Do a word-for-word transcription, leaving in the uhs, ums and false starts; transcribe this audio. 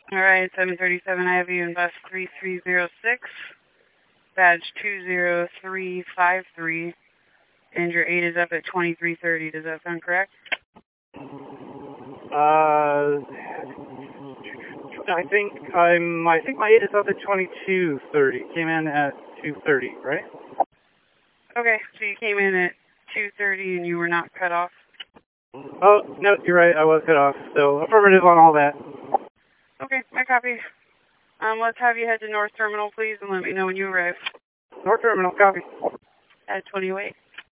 All right, seven thirty-seven, I have you in bus three three zero six, badge two zero three five three, and your eight is up at twenty-three thirty. Does that sound correct? Uh, I think I'm. I think my eight is up at twenty-two thirty. Came in at two thirty, right? Okay, so you came in at two thirty and you were not cut off? Oh, no, you're right. I was cut off. So affirmative on all that. Okay, my copy. Um, let's have you head to North Terminal, please, and let me know when you arrive. North Terminal, copy. At twenty oh eight.